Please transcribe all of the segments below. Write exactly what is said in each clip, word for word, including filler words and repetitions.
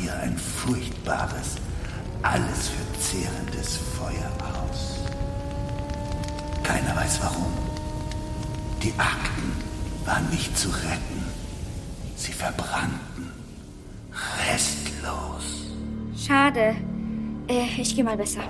hier ein furchtbares, alles verzehrendes Feuer aus. Keiner weiß warum. Die Akten waren nicht zu retten. Sie verbrannten. Restlos. Schade. Äh, ich gehe mal besser.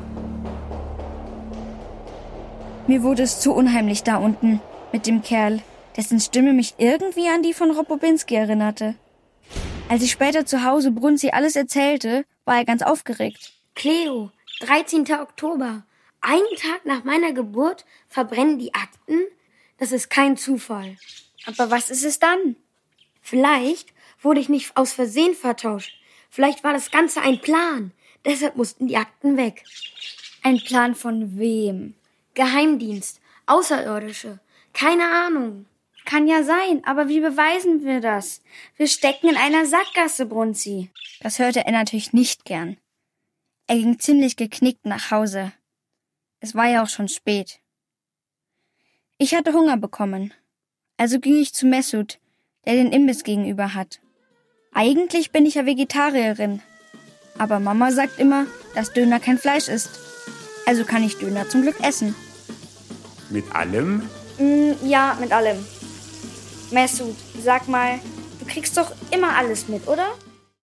Mir wurde es zu unheimlich da unten mit dem Kerl, dessen Stimme mich irgendwie an die von Rob Bobinski erinnerte. Als ich später zu Hause Brunzi alles erzählte, war er ganz aufgeregt. Cleo, dreizehnten Oktober. Einen Tag nach meiner Geburt verbrennen die Akten? Das ist kein Zufall. Aber was ist es dann? Vielleicht wurde ich nicht aus Versehen vertauscht. Vielleicht war das Ganze ein Plan. Deshalb mussten die Akten weg. Ein Plan von wem? Geheimdienst, Außerirdische, keine Ahnung. Kann ja sein, aber wie beweisen wir das? Wir stecken in einer Sackgasse, Brunzi. Das hörte er natürlich nicht gern. Er ging ziemlich geknickt nach Hause. Es war ja auch schon spät. Ich hatte Hunger bekommen. Also ging ich zu Mesut, der den Imbiss gegenüber hat. Eigentlich bin ich ja Vegetarierin. Aber Mama sagt immer, dass Döner kein Fleisch ist. Also kann ich Döner zum Glück essen. Mit allem? Mm, ja, mit allem. Mesut, sag mal, du kriegst doch immer alles mit, oder?